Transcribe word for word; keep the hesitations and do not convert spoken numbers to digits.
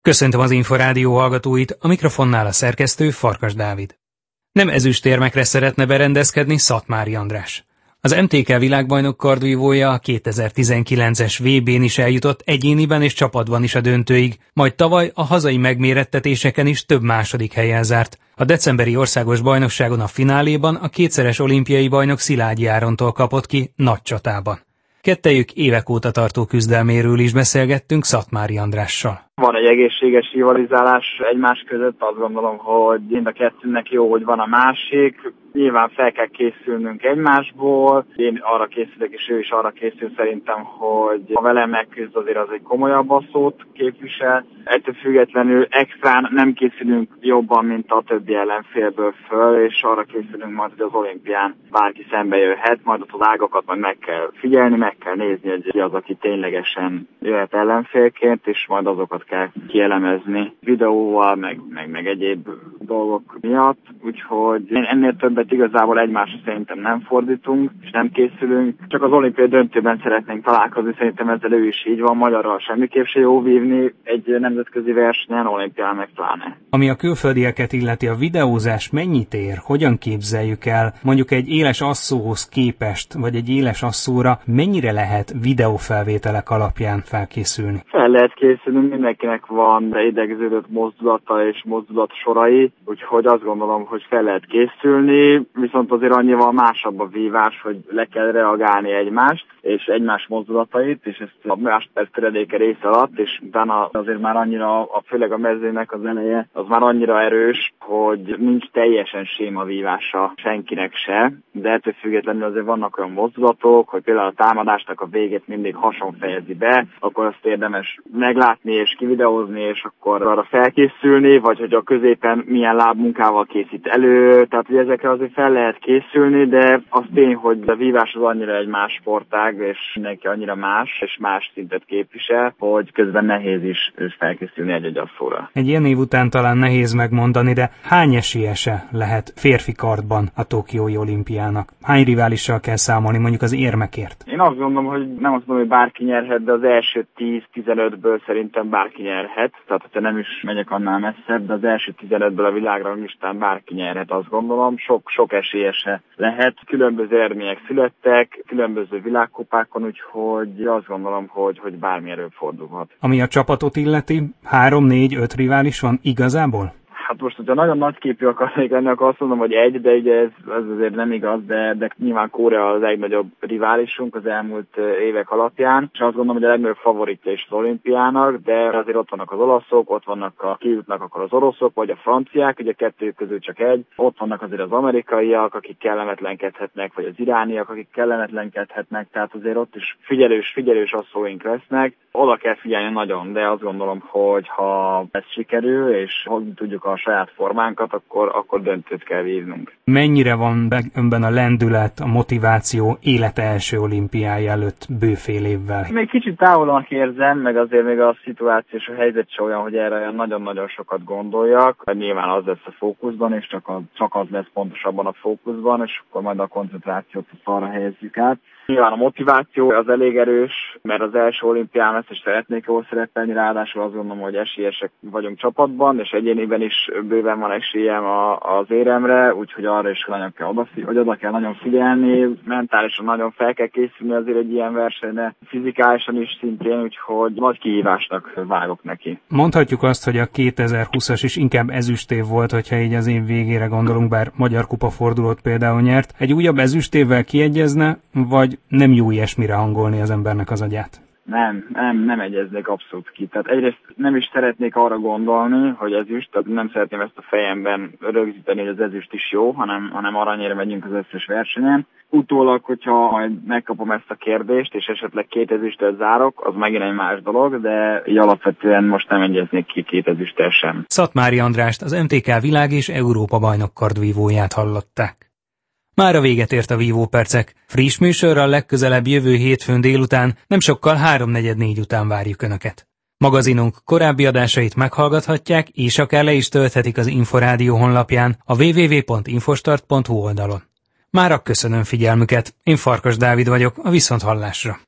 Köszöntöm az Inforádió hallgatóit, a mikrofonnál a szerkesztő Farkas Dávid. Nem ezüstérmekre szeretne berendezkedni Szatmári András. Az em té ká világbajnok kardvívója a kétezer-tizenkilences vé bén is eljutott egyéniben és csapatban is a döntőig, majd tavaly a hazai megmérettetéseken is több második helyen zárt. A decemberi országos bajnokságon a fináléban a kétszeres olimpiai bajnok Szilágyi Árontól kapott ki nagy csatában. Kettejük évek óta tartó küzdelméről is beszélgettünk Szatmári Andrással. Van egy egészséges rivalizálás egymás között, azt gondolom, hogy mind a kettőnek jó, hogy van a másik. Nyilván fel kell készülnünk egymásból. Én arra készülök, és ő is arra készül szerintem, hogy ha velem megküzd, azért az egy komolyabb asszót képvisel. Ettől függetlenül extrán nem készülünk jobban, mint a többi ellenfélből föl, és arra készülünk majd, hogy az olimpián bárki szembe jöhet, majd ott az ágakat majd meg kell figyelni, meg kell nézni, hogy ki az, aki ténylegesen jöhet ellenfélként, és majd azokat kell kielemezni videóval, meg, meg, meg egyéb dolgok miatt. Úgyhogy én ennél többet igazából egymásra szerintem nem fordítunk, és nem készülünk. Csak az olimpiai döntőben szeretnénk találkozni, szerintem ezzel ő is így van, magyarral semmiképp se jó vívni egy nemzetközi versenyen, olimpián meg pláne. Ami a külföldieket illeti, a videózás mennyit ér? Hogyan képzeljük el? Mondjuk egy éles asszóhoz képest, vagy egy éles asszóra mennyire lehet videófelvételek alapján felkészülni? Fel lehet készülni, mindenkinek van beidegződött mozdulata és mozdulat sorai, úgyhogy azt gondolom, hogy fel lehet készülni, viszont azért annyival másabb a vívás, hogy le kell reagálni egymást, és egymás mozdulatait, és ezt a másodperc töredéke rész alatt, és utána azért már annyira, a, főleg a mezőnek az eleje, az már annyira erős, hogy nincs teljesen séma vívása senkinek se, de ettől függetlenül azért vannak olyan mozdulatok, hogy például a támadásnak a végét mindig hason fejezi be, akkor azt érdemes meglátni és kivideózni, és akkor arra felkészülni, vagy hogy a középen milyen lábmunkával készít elő, tehát hogy ezekre azért fel lehet készülni, de az tény, hogy a vívás az annyira egy más sportág, és mindenki annyira más, és más szintet képvisel, hogy közben nehéz is felkészülni egy-egy asszóra. Egy ilyen év után talán nehéz megmondani, de hány esélyese lehet férfi kardban a tokiói olimpiának? Hány riválissal kell számolni mondjuk az érmekért? Én azt gondolom, hogy nem azt mondom, hogy bárki nyerhet, de az első tíz-tizenötből szerintem bárki nyerhet. Tehát, hogyha nem is megyek annál messzebb, de az első tizenötből a világranglistán bárki nyerhet, azt gondolom. Sok, sok esélyese lehet. Különböző eredmények születtek, különböző világkupákon, úgyhogy azt gondolom, hogy, hogy bármi előfordulhat. Ami a csapatot illeti, három, négy, öt rivális van igazából? Hát most, hogyha nagyon nagyképű akarnék lenni, akkor azt mondom, hogy egy, de ugye ez, ez azért nem igaz, de, de nyilván Korea az legnagyobb riválisunk az elmúlt évek alapján, és azt gondolom, hogy a legnagyobb favoritja is az olimpiának, de azért ott vannak az olaszok, ott vannak a kijutnak akkor az oroszok, vagy a franciák, ugye kettő közül csak egy, ott vannak azért az amerikaiak, akik kellemetlenkedhetnek, vagy az irániak, akik kellemetlenkedhetnek, tehát azért ott is figyelős, figyelős asszóink lesznek. Oda kell figyelni nagyon, de azt gondolom, hogy ha ez sikerül, és hogy tudjuk a saját formánkat, akkor, akkor döntőt kell vívnunk. Mennyire van önben a lendület, a motiváció élete első olimpiája előtt bőfél évvel? Még kicsit távolanak érzem, meg azért még a szituáció és a helyzet se olyan, hogy erre nagyon-nagyon sokat gondoljak. Nyilván az lesz a fókuszban, és csak, a, csak az lesz pontosabban a fókuszban, és akkor majd a koncentrációt arra helyezzük át. Nyilván a motiváció az elég erős, mert az első olimpián lesz, és szeretnék jól szerepelni, ráadásul azt gondolom, hogy esélyesek vagyunk csapatban, és egyéniben is bőven van esélyem a, az éremre, úgyhogy arra is nagyon kell oda, hogy oda kell nagyon figyelni, mentálisan nagyon fel kell készülni azért egy ilyen versenyre, fizikálisan is szintén, úgyhogy nagy kihívásnak vágok neki. Mondhatjuk azt, hogy a kétezer-húszas is inkább ezüstév volt, hogyha így az év végére gondolunk, bár Magyar Kupa fordulót például nyert. Egy újabb ezüstévvel kiegyezne, vagy nem jó ilyesmire hangolni az embernek az agyát? Nem, nem, nem egyeznék abszolút ki. Tehát egyrészt nem is szeretnék arra gondolni, hogy ezüst, tehát nem szeretném ezt a fejemben rögzíteni, hogy az ezüst is jó, hanem, hanem aranyért megyünk az összes versenyen. Utólag, hogyha majd megkapom ezt a kérdést, és esetleg két ezüstöt zárok, az megint egy más dolog, de így alapvetően most nem egyeznék ki két ezüsttel sem. Szatmári Andrást, az em té ká világ és Európa bajnok kardvívóját hallották. Mára véget ért a vívópercek. Friss műsorral legközelebb jövő hétfőn délután, nem sokkal háromnegyed négy után várjuk Önöket. Magazinunk korábbi adásait meghallgathatják, és akár le is tölthetik az Inforádió honlapján, a double-u double-u double-u pont infostart pont hu oldalon. Mára köszönöm figyelmüket, én Farkas Dávid vagyok, a viszonthallásra.